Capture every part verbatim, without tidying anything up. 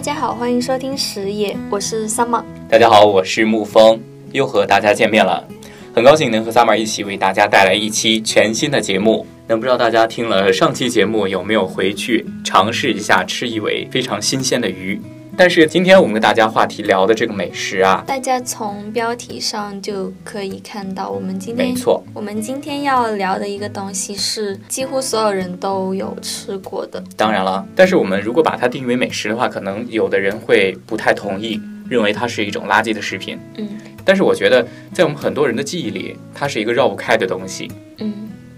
家好，欢迎收听食野，我是 Summer。 大家好，我是沐风，又和大家见面了，很高兴能和 Summer 一起为大家带来一期全新的节目。那不知道大家听了上期节目有没有回去尝试一下吃一尾非常新鲜的鱼？但是今天我们跟大家话题聊的这个美食啊， 大家从标题上就可以看到，我们今天没错， 我们今天要聊的一个东西是几乎所有人都有吃过的。 当然了，但是我们如果把它定义为美食的话，可能有的人会不太同意，认为它是一种垃圾的食品。 嗯， 但是我觉得在我们很多人的记忆里，它是一个绕不开的东西。 嗯。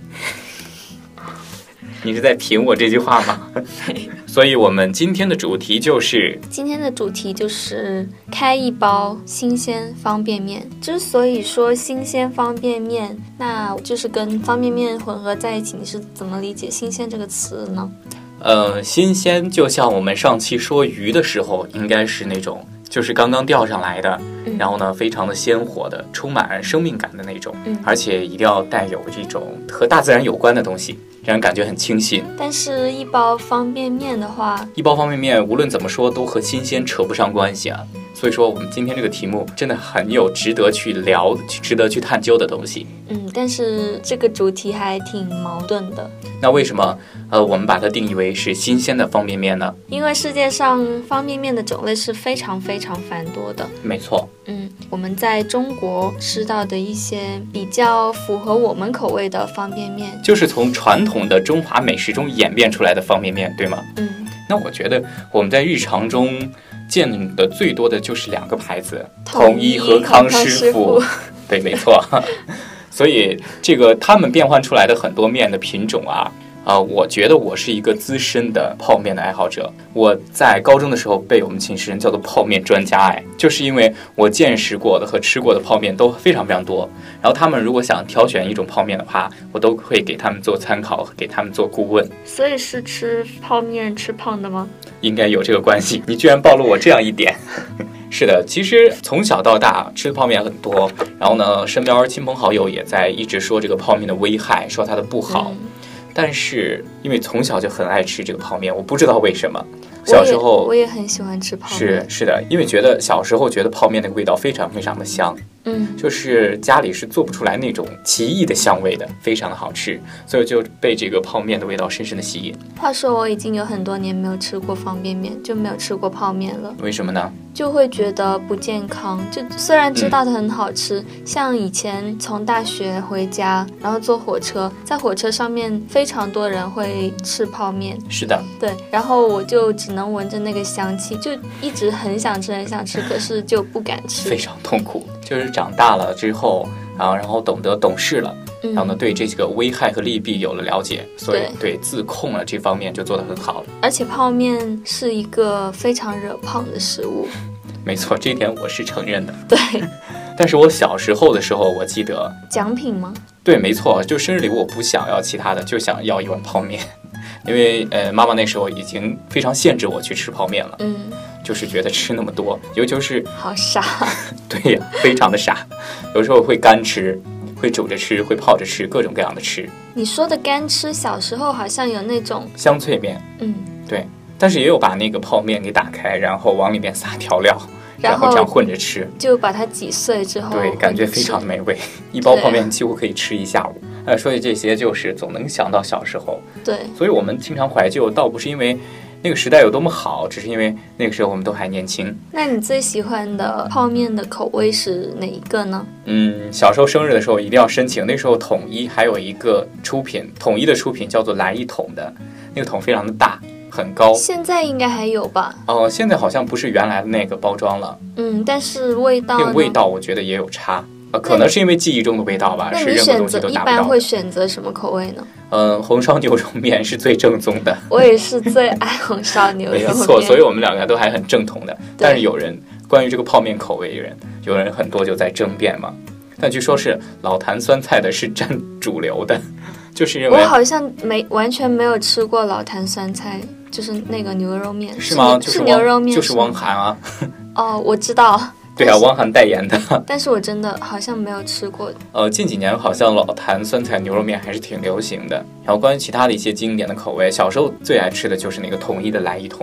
你是在评我这句话吗？所以我们今天的主题就是今天的主题就是开一包新鲜方便面。之所以说新鲜方便面，那就是跟方便面混合在一起，你是怎么理解新鲜这个词呢？ 呃，新鲜就像我们上期说鱼的时候，应该是那种就是刚刚钓上来的， 嗯、 然后呢非常的鲜活的，充满生命感的那种， 嗯、 而且一定要带有这种和大自然有关的东西，让人感觉很清新。 但是一包方便面的话， 一包方便面无论怎么说都和新鲜扯不上关系啊。所以说我们今天这个题目真的很有值得去聊、值得去探究的东西。 嗯，但是这个主题还挺矛盾的。 那为什么呃我们把它定义为是新鲜的方便面呢？ 因为世界上方便面的种类是非常非常繁多的。 没错。 嗯，我们在中国吃到的一些比较符合我们口味的方便面， 就是从传统的中华美食中演变出来的方便面，对吗？ 嗯， 那我觉得我们在日常中见的最多的就是两个牌子， 统一和康师傅。对，没错。所以这个他们变换出来的很多面的品种啊，啊、呃，我觉得我是一个资深的泡面的爱好者。我在高中的时候被我们寝室人叫做泡面专家，哎，就是因为我见识过的和吃过的泡面都非常非常多。然后他们如果想挑选一种泡面的话，我都会给他们做参考，给他们做顾问。 所以是吃泡面吃胖的吗？ 应该有这个关系。你居然暴露我这样一点。是的，其实从小到大吃的泡面很多，然后呢，身边亲朋好友也在一直说这个泡面的危害，说它的不好。嗯、但是因为从小就很爱吃这个泡面，我不知道为什么。小时候我 也, 我也很喜欢吃泡面。 是是的，因为觉得小时候觉得泡面那个味道非常非常的香。 嗯， 就是家里是做不出来那种奇异的香味的，非常的好吃，所以就被这个泡面的味道深深的吸引。 话说我已经有很多年没有吃过方便面，就没有吃过泡面了。 为什么呢？ 就会觉得不健康，就虽然知道它很好吃、嗯、像以前从大学回家，然后坐火车，在火车上面非常多人会吃泡面。 是的， 对，然后我就只能闻着那个香气，就一直很想吃很想吃，可是就不敢吃， 非常痛苦。就是长大了之后啊，然后懂得懂事了、嗯、然后呢对这个危害和利弊有了了解，所以 对, 对自控了这方面就做得很好了。 而且泡面是一个非常惹胖的食物。 没错，这一点我是承认的。 对， 但是我小时候的时候，我记得奖品吗？ 对，没错，就生日礼物我不想要其他的，就想要一碗泡面。因为呃，妈妈那时候已经非常限制我去吃泡面了， 嗯， 就是觉得吃那么多，尤其是好傻， 对呀，非常的傻。有时候会干吃，会煮着吃，会泡着吃，各种各样的吃。 你说的干吃，小时候好像有那种香脆面， 嗯， 对，但是也有把那个泡面给打开，然后往里面撒调料，然后这样混着吃， 就把它挤碎之后， 对，感觉非常美味。一包泡面几乎可以吃一下午。呃，说起这些，就是总能想到小时候。 对， 所以我们经常怀旧，倒不是因为那个时代有多么好，只是因为那个时候我们都还年轻。 那你最喜欢的泡面的口味是哪一个呢？ 嗯，小时候生日的时候一定要申请，那时候统一还有一个出品，统一的出品叫做来一桶的，那个桶非常的大。很高， 现在应该还有吧？ 哦、呃，现在好像不是原来的那个包装了。 嗯，但是味道呢？ 那个味道我觉得也有差，呃，可能是因为记忆中的味道吧，是任何东西都达不到。 一般会选择什么口味呢？ 嗯、呃，红烧牛肉面是最正宗的。 我也是最爱红烧牛肉面。 没错，所以我们两个都还很正统的。但是有人关于这个泡面口味的人，有人很多就在争辩嘛。但据说是老坛酸菜的是占主流的，就是认为我好像没完全没有吃过老坛酸菜。就是那个牛肉面是吗？ 是, 是牛肉面， 就是汪涵啊。 哦，我知道。 对啊，汪涵代言的。 但是我真的好像没有吃过。 呃，近几年好像老坛酸菜牛肉面还是挺流行的。然后关于其他的一些经典的口味，小时候最爱吃的就是那个统一的来一桶，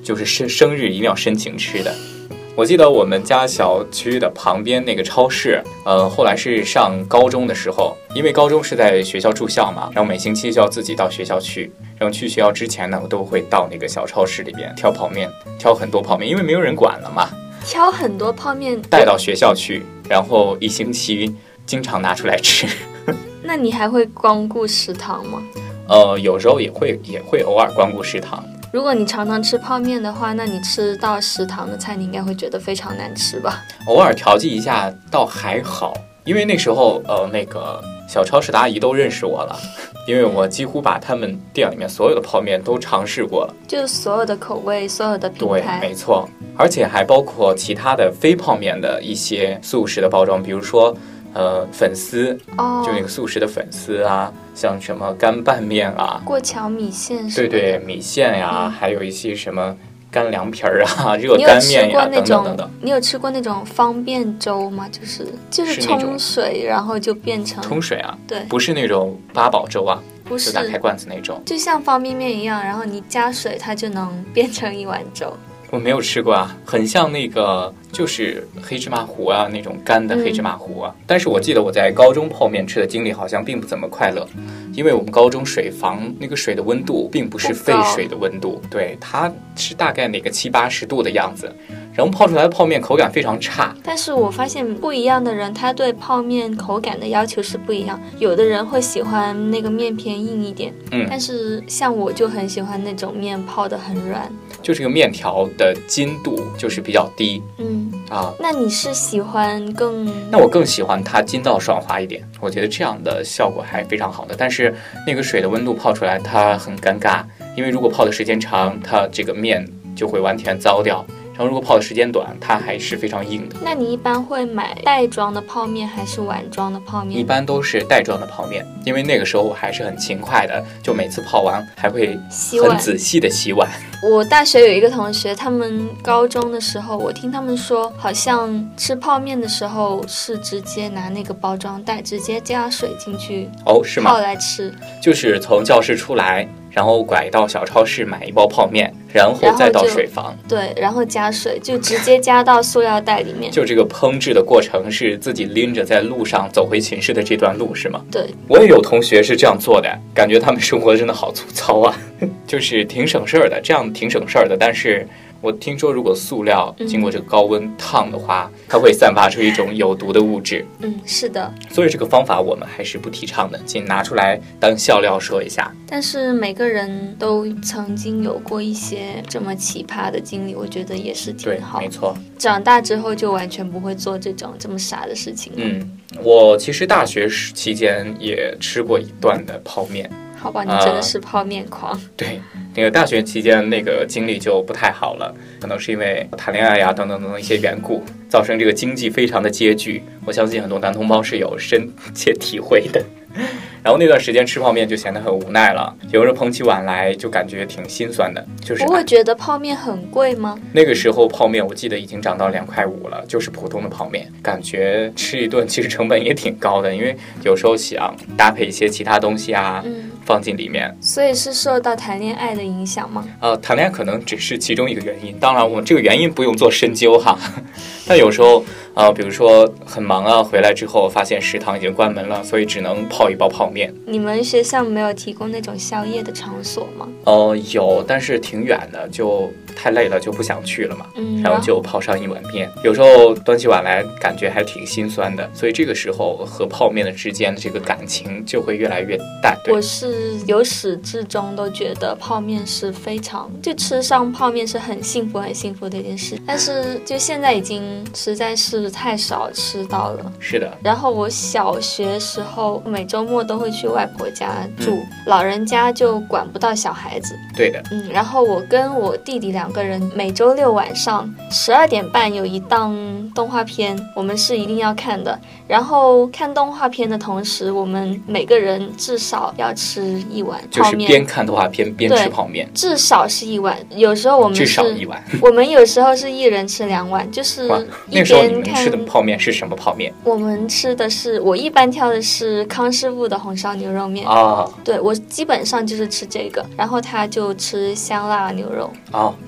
就是生生日一定要申请吃的。我记得我们家小区的旁边那个超市，呃，后来是上高中的时候，因为高中是在学校住校嘛，然后每星期就要自己到学校去，然后去学校之前呢，我都会到那个小超市里边挑泡面，挑很多泡面，因为没有人管了嘛， 挑很多泡面带到学校去，然后一星期经常拿出来吃。 那你还会光顾食堂吗？ 呃，有时候也会也会偶尔光顾食堂。 如果你常常吃泡面的话，那你吃到食堂的菜，你应该会觉得非常难吃吧？ 偶尔调剂一下倒还好，因为那时候呃那个小超市的阿姨都认识我了，因为我几乎把他们店里面所有的泡面都尝试过了， 就是所有的口味，所有的品牌。 对，没错，而且还包括其他的非泡面的一些速食的包装，比如说呃粉丝，哦，就那个速食的粉丝啊，像什么干拌面啊， 过桥米线， 对对，米线呀，嗯，还有一些什么干凉皮儿啊、热干面呀等等等等。 你有吃过那种方便粥吗？就是就是冲水，然后就变成冲水啊？ 对， 不是那种八宝粥啊， 不是， 就打开罐子那种， 就像方便面一样，然后你加水，它就能变成一碗粥。 我没有吃过啊，很像那个就是黑芝麻糊啊，那种干的黑芝麻糊啊，嗯，但是我记得我在高中泡面吃的经历好像并不怎么快乐，因为我们高中水房那个水的温度并不是沸水的温度，对，它是大概那个七八十度的样子，然后泡出来的泡面口感非常差。 但是我发现不一样的人他对泡面口感的要求是不一样，有的人会喜欢那个面偏硬一点，嗯，但是像我就很喜欢那种面泡得很软， 就这个面条的筋度就是比较低， 嗯啊， 那你是喜欢更？ 那我更喜欢它筋道爽滑一点，我觉得这样的效果还非常好的。但是那个水的温度泡出来它很尴尬，因为如果泡的时间长，它这个面就会完全糟掉。然后如果泡的时间短，它还是非常硬的。 那你一般会买袋装的泡面还是碗装的泡面？ 一般都是袋装的泡面，因为那个时候我还是很勤快的，就每次泡完还会很仔细的洗碗。 我大学有一个同学，他们高中的时候，我听他们说，好像吃泡面的时候是直接拿那个包装袋直接加水进去， 哦，是吗？ 泡来吃， 就是从教室出来，然后拐到小超市买一包泡面，然后再到水房， 对，然后加水，就直接加到塑料袋里面。 就这个烹制的过程是自己拎着在路上走回寝室的这段路是吗？ 对， 我也有同学是这样做的，感觉他们生活真的好粗糙啊，就是挺省事儿的，这样挺省事儿的。但是我听说，如果塑料经过这个高温烫的话，嗯，它会散发出一种有毒的物质。 嗯，是的。 所以这个方法我们还是不提倡的，仅拿出来当笑料说一下。 但是每个人都曾经有过一些这么奇葩的经历，我觉得也是挺好。 对，没错。 长大之后就完全不会做这种这么傻的事情了。 嗯，我其实大学期间也吃过一段的泡面。 好吧，你真的是泡面狂。呃、 对，那个大学期间那个经历就不太好了，可能是因为谈恋爱呀等等等等一些缘故，造成这个经济非常的拮据。我相信很多男同胞是有深切体会的。然后那段时间吃泡面就显得很无奈了，有人捧起碗来就感觉挺心酸的。就是不会觉得泡面很贵吗？ 那个时候泡面我记得已经涨到两块五了，就是普通的泡面，感觉吃一顿其实成本也挺高的，因为有时候想搭配一些其他东西啊，嗯，放进里面。 所以是受到谈恋爱的影响吗？ 呃，谈恋爱可能只是其中一个原因，当然我们这个原因不用做深究哈。但有时候呃，比如说很忙啊，回来之后发现食堂已经关门了，所以只能泡一包泡面。 你们学校没有提供那种宵夜的场所吗？ 呃，有，但是挺远的，就太累了就不想去了嘛。嗯，然后就泡上一碗面，有时候端起碗来感觉还挺心酸的，所以这个时候和泡面的之间的这个感情就会越来越淡。 我是由始至终都觉得泡面是非常，就吃上泡面是很幸福很幸福的一件事，但是就现在已经实在是太少吃到了。 是的。 然后我小学时候每周末都会去外婆家住，嗯，老人家就管不到小孩子。 对的。 嗯，然后我跟我弟弟两个人每周六晚上十二点半有一档动画片，我们是一定要看的。然后看动画片的同时，我们每个人至少要吃一碗泡面， 就是边看动画片边吃泡面， 至少是一碗。有时候我们是至少一碗， 我们有时候是一人吃两碗，就是一边看。 那时候你们吃的泡面是什么泡面？ 我们吃的是，我一般挑的是康师傅的红烧牛肉面啊。 对，我基本上就是吃这个，然后他就吃香辣牛肉。 哦，对。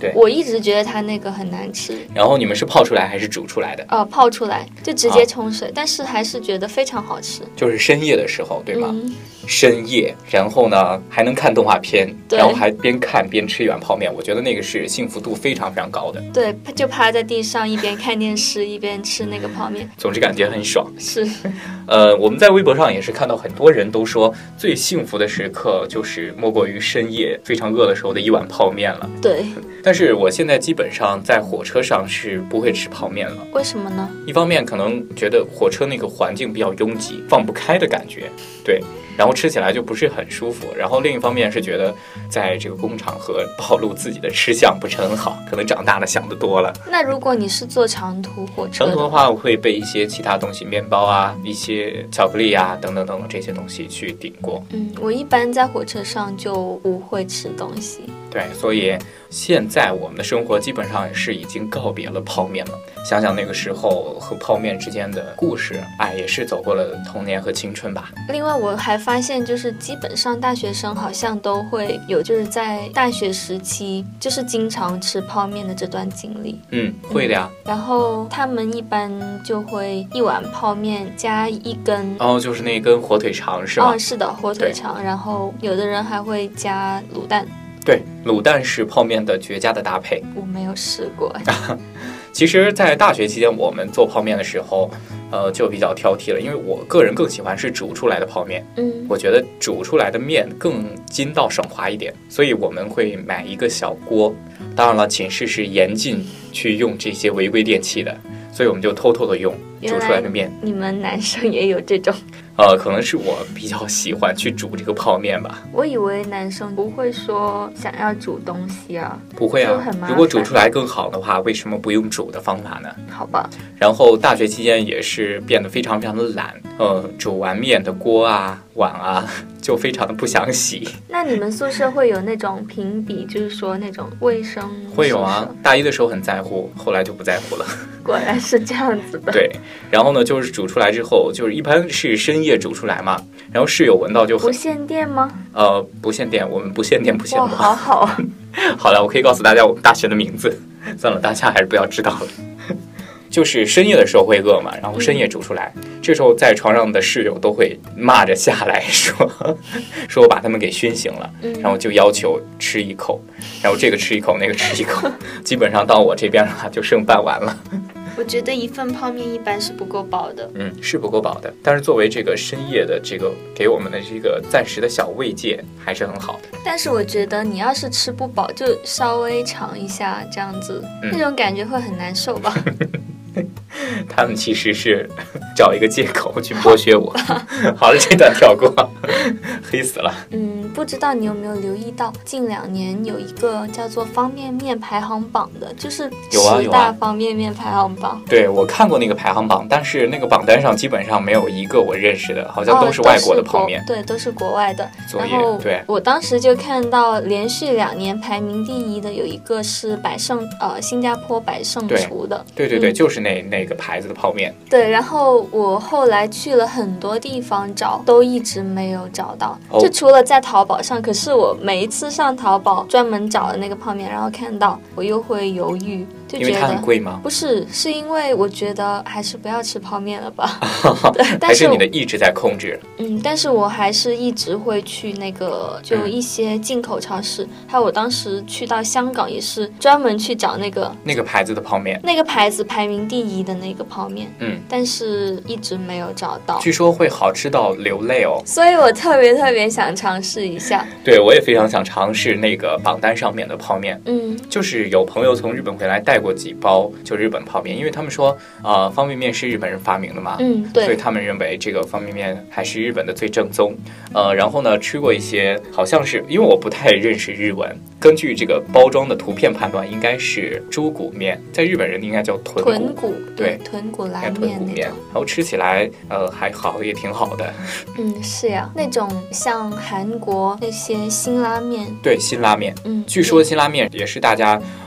对， 我一直觉得它那个很难吃。 然后你们是泡出来还是煮出来的？ 呃，泡出来就直接冲水，啊、但是还是觉得非常好吃。 就是深夜的时候，对吗？ 嗯、 深夜，然后呢还能看动画片，然后还边看边吃一碗泡面，我觉得那个是幸福度非常非常高的。 对，就趴在地上一边看电视一边吃那个泡面， 总之感觉很爽。 是， 呃，我们在微博上也是看到很多人都说，最幸福的时刻就是莫过于深夜非常饿的时候的一碗泡面了。 对， 但是我现在基本上在火车上是不会吃泡面了。 为什么呢？ 一方面可能觉得火车那个环境比较拥挤，放不开的感觉，对，然后吃起来就不是很舒服。然后另一方面是觉得在这个公共场合暴露自己的吃相不是很好，可能长大了想得多了。 那如果你是坐长途火车， 长途的话我会备一些其他东西，面包啊，一些巧克力啊，等等等等这些东西去顶过。 嗯，我一般在火车上就不会吃东西。 对，所以现在我们的生活基本上是已经告别了泡面了。想想那个时候和泡面之间的故事，哎，也是走过了童年和青春吧。 另外我还发现，就是基本上大学生好像都会有，就是在大学时期就是经常吃泡面的这段经历。 嗯，会的呀。 嗯、然后他们一般就会一碗泡面加一根， 哦，就是那根火腿肠是吗？ 哦，是的，火腿肠。然后有的人还会加卤蛋。 对，卤蛋是泡面的绝佳的搭配。 我没有试过。 其实在大学期间我们做泡面的时候呃，就比较挑剔了，因为我个人更喜欢是煮出来的泡面。 嗯， 我觉得煮出来的面更筋道省滑一点，所以我们会买一个小锅。当然了，寝室是严禁去用这些违规电器的，所以我们就偷偷的用煮出来的面。 你们男生也有这种？ 呃，可能是我比较喜欢去煮这个泡面吧。 我以为男生不会说想要煮东西啊。 不会啊，如果煮出来更好的话，为什么不用煮的方法呢？ 好吧。 然后大学期间也是变得非常非常的懒，呃，煮完面的锅啊、碗啊，就非常的不想洗。 那你们宿舍会有那种评比，就是说那种卫生？ 会有啊，大一的时候很在乎，后来就不在乎了。 果然是这样子的。 对，然后呢，就是煮出来之后，就是一般是深夜煮出来嘛，然后室友闻到就很。 不限电吗？ 呃，不限电，我们不限电不限网。 好好。 好了，我可以告诉大家我们大学的名字，算了，大家还是不要知道了。就是深夜的时候会饿嘛，然后深夜煮出来，嗯、这时候在床上的室友都会骂着下来说，说我把他们给熏醒了， 嗯、 然后就要求吃一口，然后这个吃一口，那个吃一口，基本上到我这边的话就剩半碗了。 我觉得一份泡面一般是不够饱的， 嗯，是不够饱的。但是作为这个深夜的这个给我们的这个暂时的小慰藉，还是很好的。 但是我觉得你要是吃不饱，就稍微尝一下，这样子、嗯、那种感觉会很难受吧。 他们其实是找一个借口去剥削我。好了，这段跳过，黑死了。 嗯，不知道你有没有留意到，近两年有一个叫做方便面排行榜的，就是十大方便面排行榜。 有啊有啊、对，我看过那个排行榜，但是那个榜单上基本上没有一个我认识的，好像都是外国的泡面。 哦、对，都是国外的。 然后对， 我当时就看到连续两年排名第一的有一个是百胜，呃，新加坡百胜厨的。 对对对对、 嗯， 就是那那个牌子的泡面。 对，然后我后来去了很多地方找，都一直没有找到。 哦、 就除了在淘宝上，可是我每一次上淘宝专门找的那个泡面，然后看到我又会犹豫，就觉得因为它很贵吗？ 不是，是因为我觉得还是不要吃泡面了吧。对，但还是你的意志在控制。 嗯，但是我还是一直会去那个就一些进口超市，嗯、还有我当时去到香港也是专门去找那个那个牌子的泡面， 那个牌子排名第一的那个泡面， 嗯， 但是一直没有找到。 据说会好吃到流泪哦， 所以我特别特别想尝试一下。 对，我也非常想尝试那个榜单上面的泡面。 嗯， 就是有朋友从日本回来带过几包就日本泡面，因为他们说啊、呃，方便面是日本人发明的嘛， 嗯，对， 所以他们认为这个方便面还是日本的最正宗。呃，然后呢，吃过一些，好像是因为我不太认识日文，根据这个包装的图片判断，应该是猪骨面，在日本人应该叫豚骨， 豚骨， 对， 豚骨拉面那种，然后吃起来呃还好，也挺好的。 嗯，是呀，那种像韩国那些辛拉面， 对，辛拉面， 嗯， 据说辛拉面也是大家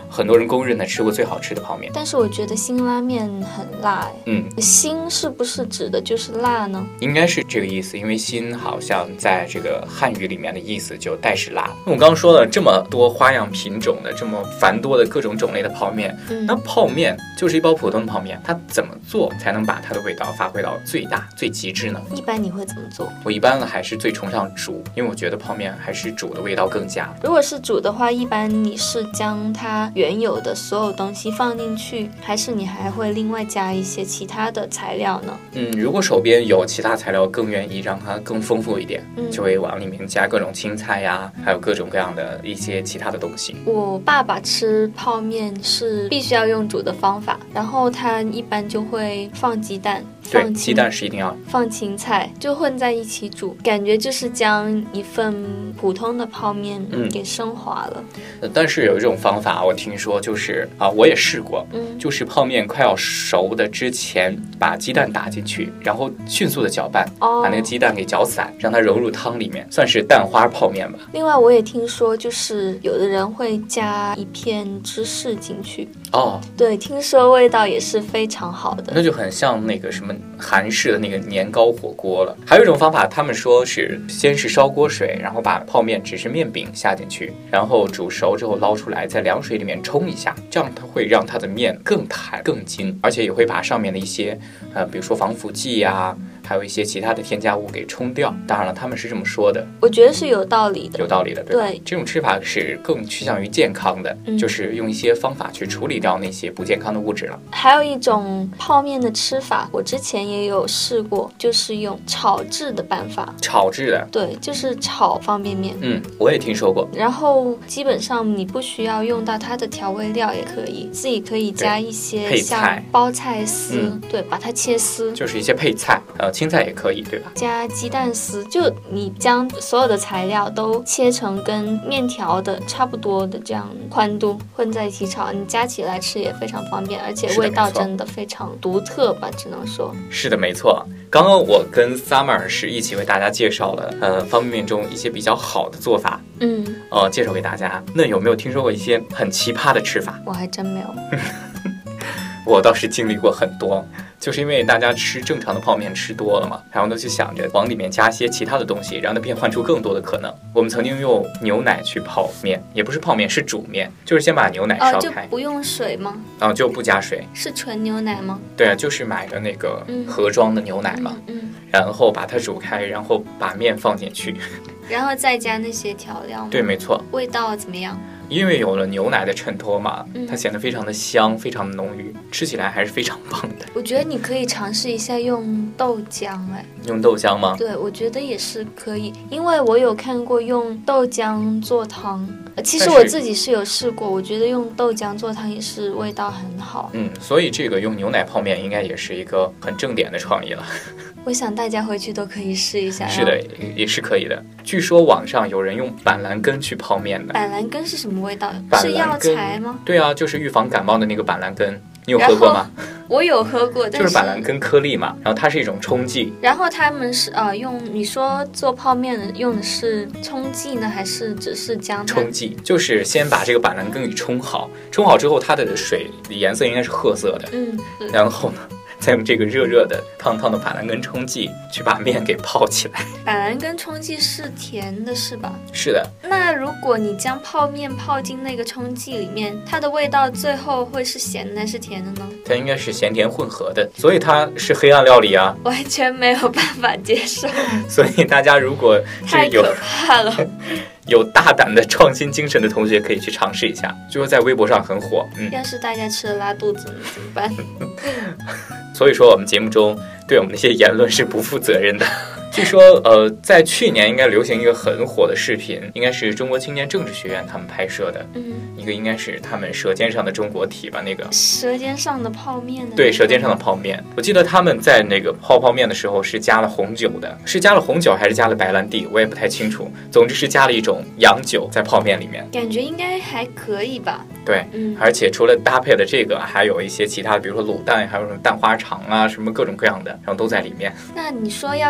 很多人公认的吃过最好吃的泡面。 但是我觉得辛拉面很辣哎。 嗯， 辛是不是指的就是辣呢？ 应该是这个意思，因为辛好像在这个汉语里面的意思就带是辣。我刚刚说了这么多花样品种的，这么繁多的各种种类的泡面， 嗯、 那泡面就是一包普通的泡面，它怎么做才能把它的味道发挥到最大最极致呢？ 一般你会怎么做？ 我一般还是最崇尚煮，因为我觉得泡面还是煮的味道更佳。 如果是煮的话，一般你是将它原有的所有东西放进去，还是你还会另外加一些其他的材料呢？ 嗯，如果手边有其他材料，更愿意让它更丰富一点， 嗯、 就会往里面加各种青菜呀，还有各种各样的一些其他的东西。 我爸爸吃泡面是必须要用煮的方法，然后他一般就会放鸡蛋， 对，鸡蛋是一定要放芹菜，就混在一起煮，感觉就是将一份普通的泡面给升华了。 嗯、但是有一种方法，我听说就是啊，我也试过， 嗯， 就是泡面快要熟的之前，把鸡蛋打进去，然后迅速的搅拌， 哦、 把那个鸡蛋给搅散，让它融入汤里面，算是蛋花泡面吧。 另外，我也听说，就是有的人会加一片芝士进去。 哦， 对，听说味道也是非常好的， 那就很像那个什么韩式的那个年糕火锅了。还有一种方法，他们说是先是烧锅水，然后把泡面只是面饼下进去，然后煮熟之后捞出来，在凉水里面冲一下，这样它会让它的面更弹更筋，而且也会把上面的一些呃，比如说防腐剂呀、还有一些其他的添加物给冲掉。当然了，他们是这么说的， 我觉得是有道理的， 有道理的，对吧？ 对， 这种吃法是更趋向于健康的， 嗯、 就是用一些方法去处理掉那些不健康的物质了。 还有一种泡面的吃法，我之前也有试过，就是用炒制的办法。 炒制的， 对，就是炒方便面。 嗯，我也听说过。 然后基本上你不需要用到它的调味料，也可以自己可以加一些像包菜丝， 嗯、 对，把它切丝， 就是一些配菜，呃，青菜也可以，对吧？ 加鸡蛋丝，就你将所有的材料都切成跟面条的差不多的这样宽度，混在一起炒，你加起来吃也非常方便，而且味道真的非常独特吧，只能说。 是的，没错。刚刚我跟 Summer 是一起为大家介绍了呃方便面中一些比较好的做法， 嗯， 呃，介绍给大家。那有没有听说过一些很奇葩的吃法？ 我还真没有。 我倒是经历过很多，就是因为大家吃正常的泡面吃多了嘛，然后呢就想着往里面加些其他的东西，让它变换出更多的可能。我们曾经用牛奶去泡面，也不是泡面，是煮面，就是先把牛奶烧开， 哦，就不用水吗？ 啊、哦，就不加水， 是纯牛奶吗？ 对啊，就是买的那个盒装的牛奶嘛， 嗯，嗯嗯然后把它煮开，然后把面放进去， 然后再加那些调料吗？ 对，没错。 味道怎么样？ 因为有了牛奶的衬托嘛， 嗯、 它显得非常的香，非常的浓郁，吃起来还是非常棒的。 我觉得你可以尝试一下用豆浆，哎， 用豆浆吗？ 对，我觉得也是可以，因为我有看过用豆浆做汤，其实我自己是有试过，我觉得用豆浆做汤也是味道很好。 嗯，所以这个用牛奶泡面应该也是一个很正点的创意了。 我想大家回去都可以试一下。 是的，也是可以的。据说网上有人用板蓝根去泡面的。 板蓝根是什么味道？ 是药材吗？ 对啊，就是预防感冒的那个板蓝根。你有喝过吗？ 我有喝过，但是就是板蓝根颗粒嘛，然后它是一种冲剂。 然后他们是呃用你说做泡面的用的是冲剂呢，还是只是将它？ 冲剂就是先把这个板蓝根给冲好，冲好之后它的水颜色应该是褐色的。 嗯， 然后呢？再用这个热热的烫烫的板蓝根冲剂去把面给泡起来。 板蓝根冲剂是甜的是吧？ 是的。 那如果你将泡面泡进那个冲剂里面，它的味道最后会是咸的还是甜的呢？ 它应该是咸甜混合的，所以它是黑暗料理啊， 完全没有办法接受。 所以大家如果太可怕了有大胆的创新精神的同学可以去尝试一下，就是在微博上很火。 嗯，要是大家吃了拉肚子怎么办？ 所以说我们节目中对我们的一些言论是不负责任的。据说呃，在去年应该流行一个很火的视频，应该是中国青年政治学院他们拍摄的， 嗯， 一个应该是他们舌尖上的中国体吧，那个舌尖上的泡面的、那个、 对，舌尖上的泡面。我记得他们在那个泡泡面的时候是加了红酒的，是加了红酒还是加了白兰地我也不太清楚，总之是加了一种洋酒在泡面里面， 感觉应该还可以吧。 对， 嗯， 而且除了搭配的这个还有一些其他的，比如说卤蛋，还有什么蛋花肠啊，什么各种各样的，然后都在里面。 那你说要是回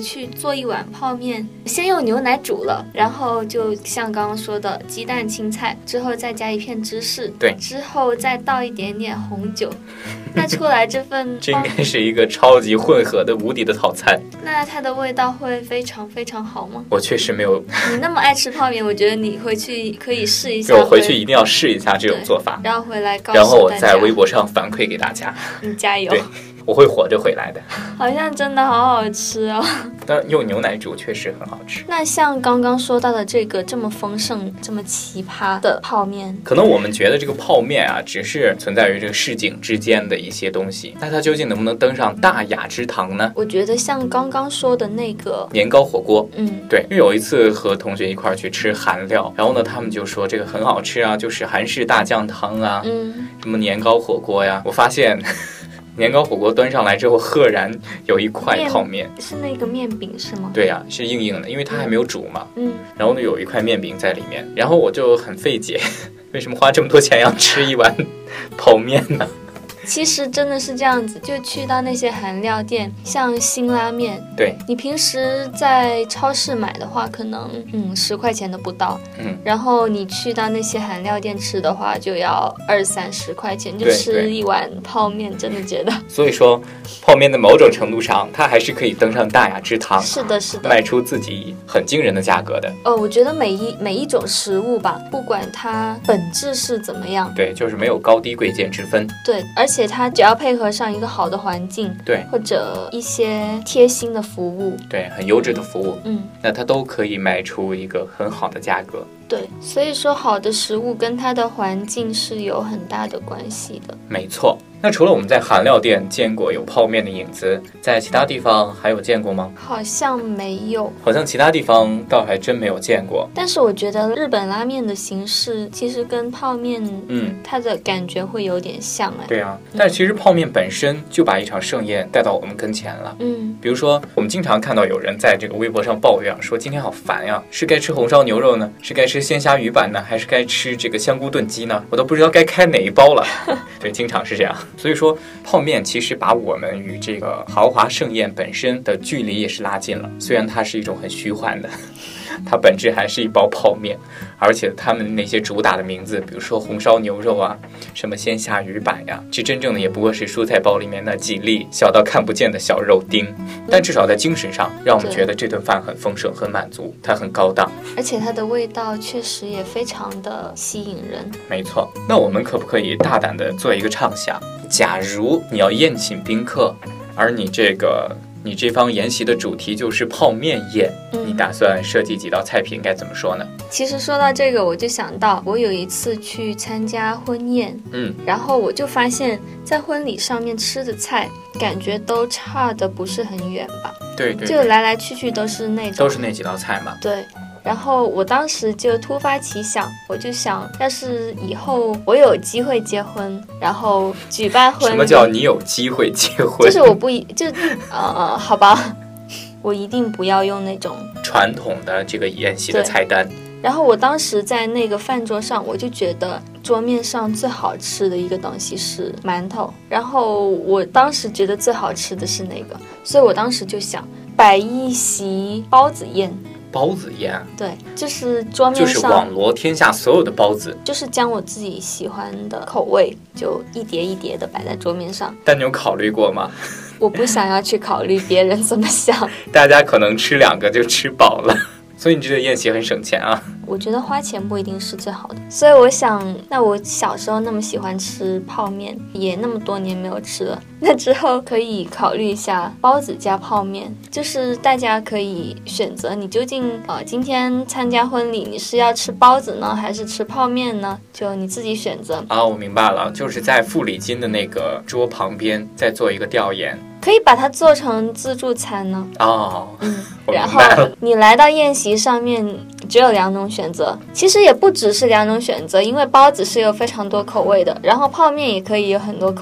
去做一碗泡面，先用牛奶煮了，然后就像刚刚说的鸡蛋青菜，之后再加一片芝士， 对， 之后再倒一点点红酒，那出来这份这应该是一个超级混合的无敌的套餐。 那它的味道会非常非常好吗？ 我确实没有你那么爱吃泡面，我觉得你回去可以试一下， 我回去一定要试一下这种做法， 然后回来告诉大家， 然后我在微博上反馈给大家。 你加油， 对，我会活着回来的。 好像真的好好吃哦， 但用牛奶煮确实很好吃。 那像刚刚说到的这个这么丰盛这么奇葩的泡面， 可能我们觉得这个泡面啊只是存在于这个市井之间的一些东西，那它究竟能不能登上大雅之堂呢？ 我觉得像刚刚说的那个年糕火锅， 嗯， 对，因为有一次和同学一块儿去吃韩料，然后呢他们就说这个很好吃啊，就是韩式大酱汤啊， 嗯， 什么年糕火锅呀，我发现年糕火锅端上来之后，赫然有一块泡面， 是那个面饼是吗？ 对呀、啊，是硬硬的，因为它还没有煮嘛。 嗯， 然后呢，有一块面饼在里面，然后我就很费解，为什么花这么多钱要吃一碗泡面呢？ 其实真的是这样子，就去到那些韩料店，像辛拉面， 对， 你平时在超市买的话，可能嗯十块钱都不到， 嗯， 然后你去到那些韩料店吃的话，就要二三十块钱，就吃一碗泡面，真的觉得。 所以说，泡面在某种程度上，它还是可以登上大雅之堂， 是的，是的， 卖出自己很惊人的价格的。 哦，我觉得每一每一种食物吧，不管它本质是怎么样， 对，就是没有高低贵贱之分。 对，而且它只要配合上一个好的环境， 对， 或者一些贴心的服务， 对，很优质的服务， 嗯， 那它都可以卖出一个很好的价格。 对，所以说好的食物跟它的环境是有很大的关系的。 没错。那除了我们在韩料店见过有泡面的影子，在其他地方还有见过吗？ 好像没有， 好像其他地方倒还真没有见过。 但是我觉得日本拉面的形式其实跟泡面， 嗯， 它的感觉会有点像哎。 对啊，但其实泡面本身就把一场盛宴带到我们跟前了。 嗯， 比如说我们经常看到有人在这个微博上抱怨说今天好烦呀，是该吃红烧牛肉呢，是该吃鲜虾鱼板呢，还是该吃这个香菇炖鸡呢？我都不知道该开哪一包了。对，经常是这样。所以说泡面其实把我们与这个豪华盛宴本身的距离也是拉近了，虽然它是一种很虚幻的，它本质还是一包泡面，而且他们那些主打的名字，比如说红烧牛肉啊，什么鲜虾鱼板呀，这真正的也不过是蔬菜包里面那几粒小到看不见的小肉丁，但至少在精神上让我们觉得这顿饭很丰盛很满足，它很高档， 而且它的味道确实也非常的吸引人。 没错。那我们可不可以大胆的做一个畅想，假如你要宴请宾客，而你这个你这方宴席的主题就是泡面宴， 嗯， 你打算设计几道菜品，该怎么说呢？ 其实说到这个，我就想到我有一次去参加婚宴， 嗯， 然后我就发现在婚礼上面吃的菜感觉都差的不是很远吧， 对 对, 对， 就来来去去都是那种都是那几道菜嘛。 对，然后我当时就突发奇想，我就想，要是以后我有机会结婚，然后举办婚礼， 什么叫你有机会结婚？ 就是我不一就呃，好吧，我一定不要用那种传统的这个宴席的菜单。 然后我当时在那个饭桌上，我就觉得桌面上最好吃的一个东西是馒头，然后我当时觉得最好吃的是那个，所以我当时就想摆一席包子宴。 包子宴， 对，就是桌面上就是网罗天下所有的包子， 就是将我自己喜欢的口味就一碟一碟的摆在桌面上。 但你有考虑过吗？ 我不想要去考虑别人怎么想， 大家可能吃两个就吃饱了，所以你这个宴席很省钱啊。 我觉得花钱不一定是最好的，所以我想，那我小时候那么喜欢吃泡面，也那么多年没有吃了，那之后可以考虑一下包子加泡面，就是大家可以选择你究竟呃今天参加婚礼，你是要吃包子呢，还是吃泡面呢？就你自己选择啊。我明白了，就是在付礼金的那个桌旁边再做一个调研， 可以把它做成自助餐呢。 哦， 嗯， 我明然后白了。 你来到宴席上面只有两种选择，其实也不只是两种选择，因为包子是有非常多口味的，然后泡面也可以有很多口味。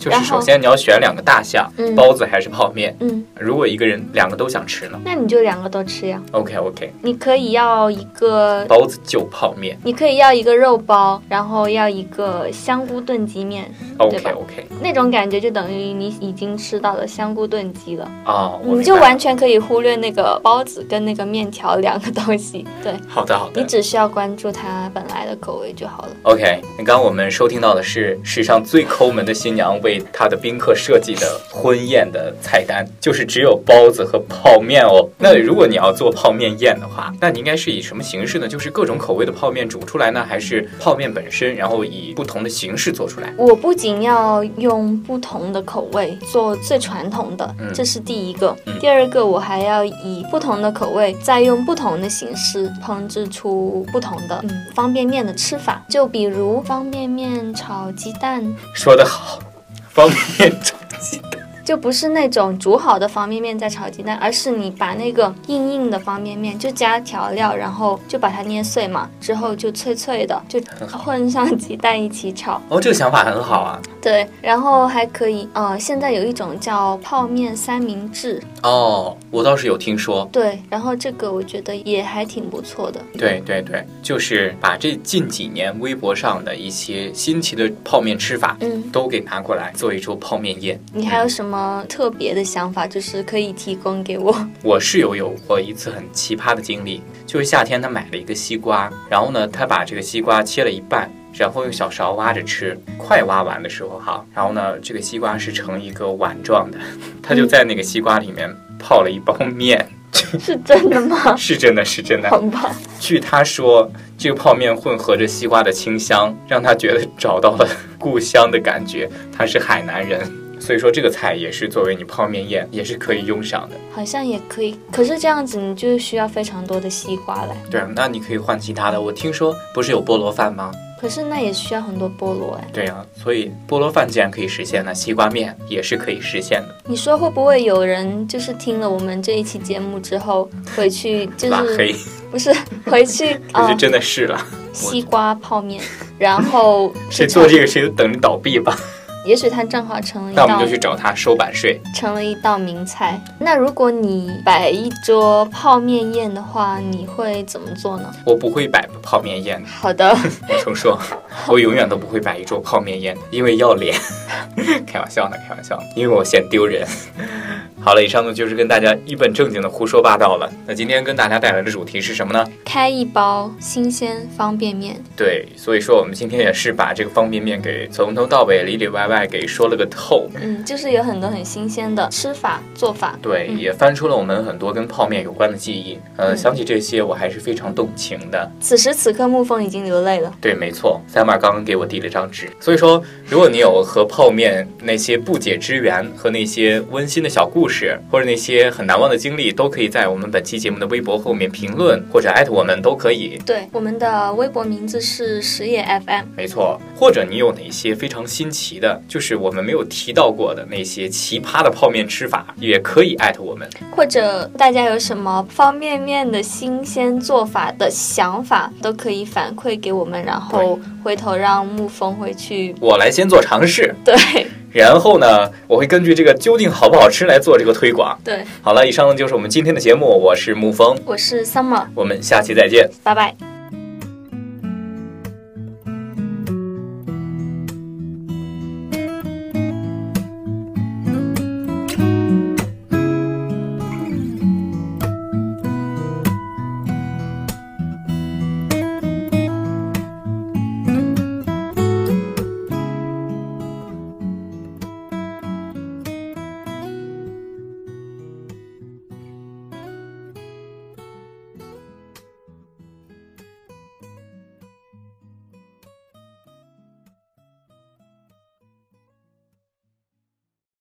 就是首先你要选两个大项， 嗯、 包子还是泡面。 嗯， 如果一个人两个都想吃呢？ 那你就两个都吃呀。 OK OK。 你可以要一个包子就泡面， 你可以要一个肉包，然后要一个香菇炖鸡面。 OK OK。 那种感觉就等于你已经吃到了香菇炖鸡了。 哦， 你就完全可以忽略那个包子跟那个面条两个东西。对， 好的好的。 你只需要关注它本来的口味就好了。 OK， 那刚刚我们收听到的是史上最抠门的新娘为她的宾客设计的婚宴的菜单，就是只有包子和泡面哦。那如果你要做泡面宴的话，那你应该是以什么形式呢？就是各种口味的泡面煮出来呢，还是泡面本身，然后以不同的形式做出来？ 我不仅要用不同的口味做最传统的， 嗯、 这是第一个、 嗯。 第二个，我还要以不同的口味，再用不同的形式烹制出不同的、嗯、方便面的吃法。就比如方便面炒鸡蛋。 说得好，方便面炒鸡蛋。 就不是那种煮好的方便面在炒鸡蛋，而是你把那个硬硬的方便面就加调料，然后就把它捏碎嘛，之后就脆脆的，就混上鸡蛋一起炒。 哦，这个想法很好啊。 对，然后还可以，呃，现在有一种叫泡面三明治。 哦，我倒是有听说。 对，然后这个我觉得也还挺不错的。 对对对，就是把这近几年微博上的一些新奇的泡面吃法， 嗯， 都给拿过来做一桌泡面宴。 你还有什么？什么特别的想法，就是可以提供给我？ 我室友有过一次很奇葩的经历，就是夏天他买了一个西瓜，然后呢，他把这个西瓜切了一半，然后用小勺挖着吃。快挖完的时候哈，然后呢，这个西瓜是呈一个碗状的，他就在那个西瓜里面泡了一包面。 是真的吗？ 是真的，是真的。 好吧。 据他说，这个泡面混合着西瓜的清香，让他觉得找到了故乡的感觉。他是海南人。所以说这个菜也是作为你泡面宴也是可以用上的， 好像也可以。可是这样子你就需要非常多的西瓜嘞。 对，那你可以换其他的。我听说不是有菠萝饭吗？ 可是那也需要很多菠萝哎。 对啊，所以菠萝饭既然可以实现，那西瓜面也是可以实现的。 你说会不会有人就是听了我们这一期节目之后回去就是拉黑？ 不是，回去可是真的是了、 呃、西瓜泡面，然后谁做这个谁都等着倒闭吧。 也许他正好成了一道， 那我们就去找他收版税， 成了一道名菜。那如果你摆一桌泡面宴的话，你会怎么做呢？ 我不会摆泡面宴。 好的， 我重说，我永远都不会摆一桌泡面宴，因为要脸。开玩笑呢，开玩笑，因为我嫌丢人。好了，以上呢就是跟大家一本正经的胡说八道了。那今天跟大家带来的主题是什么呢？ 开一包新鲜方便面。 对，所以说我们今天也是把这个方便面给从头到尾里里外外给说了个透。 嗯，就是有很多很新鲜的吃法做法。 对、嗯、也翻出了我们很多跟泡面有关的记忆。呃、嗯、想起这些我还是非常动情的。 此时此刻沐风已经流泪了。 对，没错，三马刚刚给我递了张纸。所以说如果你有和泡面那些不解之缘和那些温馨的小故事，或者那些很难忘的经历，都可以在我们本期节目的微博后面评论，或者艾特我们都可以。 对，我们的微博名字是实野 F M。 没错，或者你有哪些非常新奇的，就是我们没有提到过的那些奇葩的泡面吃法，也可以艾特我们。 或者大家有什么方便面的新鲜做法的想法，都可以反馈给我们，然后回头让沐风回去， 我来先做尝试。 对， 然后呢，我会根据这个究竟好不好吃来做这个推广。 对， 好了，以上就是我们今天的节目，我是沐风， 我是 Summer， 我们下期再见， 拜拜。